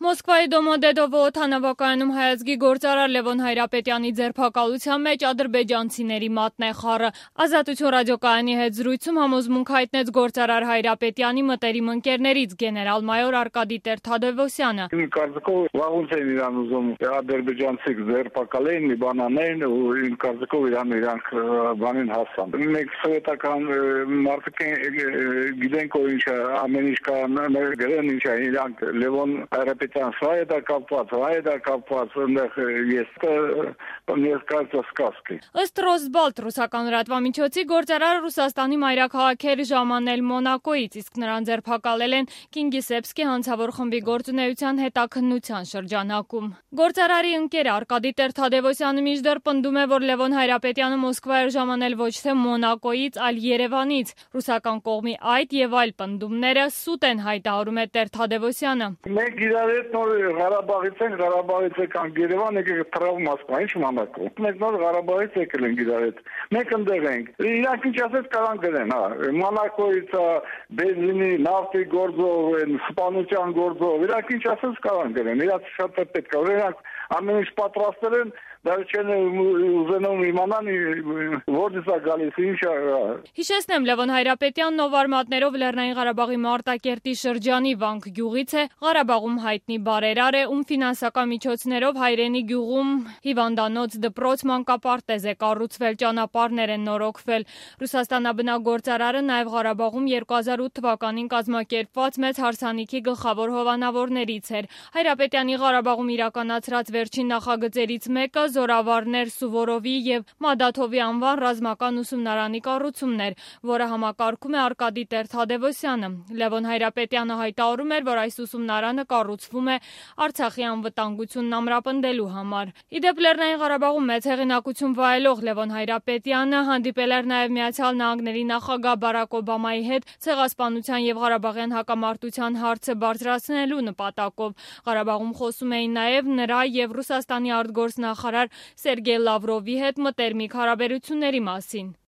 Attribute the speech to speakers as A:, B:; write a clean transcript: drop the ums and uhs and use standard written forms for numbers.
A: Մոսկվայի Դոմոդեդովո օդանավակայանում հայազգի գործարար Լևոն Հայրապետյանի ձերբակալության մեջ ադրբեջանցիների մատն է խառը։ Ազատություն ռադիոկայանի հետ զրույցում համոզմունք հայտնեց գործարար Հայրապետյանի մտերիմ ընկերներից գեներալ-մայոր Արկադի Տեր-Թադևոսյանը։
B: Իմ կարծիքով վաղուց են իրան ուզում ադրբեջանցիք ձերբակալեն, մի բան անեն ու իմ կարծիքով իրանք բանին հասան։ Մենք սովետական մարդիկ գիտենք որ ինչ ամեն ինչ կա մեր գրեն ինչ իրանք Լևոն Հայրապետյան սա է դա կապված ես կարծես կասկի։
A: Ըստ Ռոսբալտ ռուսական լրատվամիջոցի գործարարը Ռուսաստանի մայրաքաղաքեր ժամանել Մոնակոից, իսկ նրան ձերբակալել են Կինգիսեպսկի հանցավոր խմբի գործունեության հետաքննության շրջանակում։ Գործարարի ընկեր Արկադի Տեր-Թադևոսյանը մինչդեռ պնդում է, որ Լևոն Հայրապետյանը Մոսկվա էր ժամանել ոչ թե Մոնակոից, այլ Երևանից։ Ռուսական կողմի այդ եւ այլ պնդումները սուտ են հայտարարում է Տեր-Թադևոսյանը։
B: Մենք իրար հետ նոր Ղարաբաղից եկանք Երևան, եկեք թռավ Մոսկվա, ինչ մանակո։ Մենք նոր Ղարաբաղից եկել ենք իրար հետ։ Մենք ընդեղ ենք։ Իրանք ինչ ասես կարան գրեն, Մոնակոից բենզինի, նավթի գործով, սպանության գործով, իրանք ինչ ասես կարան գրեն։ Իրանք շատ պետք է, իրանք ամեն ինչ պատրաստել են, դա չեն ուզենում իմանան որտեղից է գալիս, ինչ է։
A: Հիշեցնեմ, Լևոն Հայրապետյանն ով արմատներով Լեռնային Ղարաբաղի Մարտակերտի շրջանի Վանք գյուղից է, Ղարաբաղում հայտնի բարերար է, ում ֆինանսական միջոցներով Հայրենի գյուղում հիվանդանոց դպրոց մանկապարտեզ է կառուցվել, ճանապարհներ են նորոգվել։ Ռուսաստանաբնակ գործարարը նաև Ղարաբաղում 2008 թվականին կազմակերպված մեծ հարսանիքի գլխավոր հովանավորներից էր։ Հայրապետյանի Ղարաբաղում իրականացրած վերջին նախագծերից մեկը Զորավարներ Սուվորովի եւ Մադաթովի անվան ռազմական ուսումնարանի կառուցումն էր, որը համակարգում է Արկադի Տեր-Թադևոսյանը։ Լևոն Հայրապետյանը հայտարարում էր, որ այս ուսումնարանը կառուցվում է Արցախի անվտանգությունն ամրապնդելու համար։ Իդեպ Լեռնային Ղարաբաղում մեծ հեղինակություն վայելող Լևոն Հայրապետյանը հանդիպել էր նաև Միացյալ Նահանգների նախագահ Բարակ Օբամայի հետ ցեղասպանության եւ Ղարաբաղյան հակամարտության հարցը բարձրացնելու նպատակով։ Ղարաբաղում խոսում էին նաև նրա եւ Ռուսաստանի արտգործնախարար Սերգեյ Լավրովի հետ մտերմիկ հարաբերությունների մասին։